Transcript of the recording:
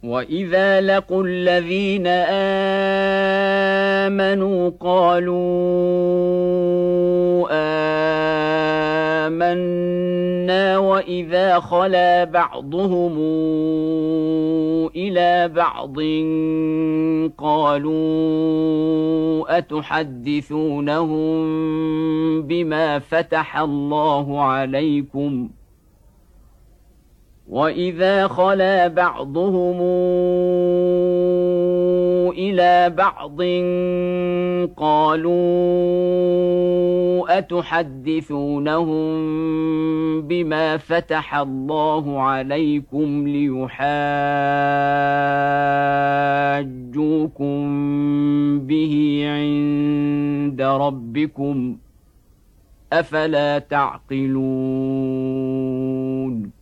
وإذا لقوا الذين آمنوا قالوا آمنا وإذا خلا بعضهم إلى بعض قالوا أتحدثونهم بما فتح الله عليكم وإذا خلا بعضهم إلى بعض قالوا أتحدثونهم بما فتح الله عليكم ليحاجوكم به عند ربكم أفلا تعقلون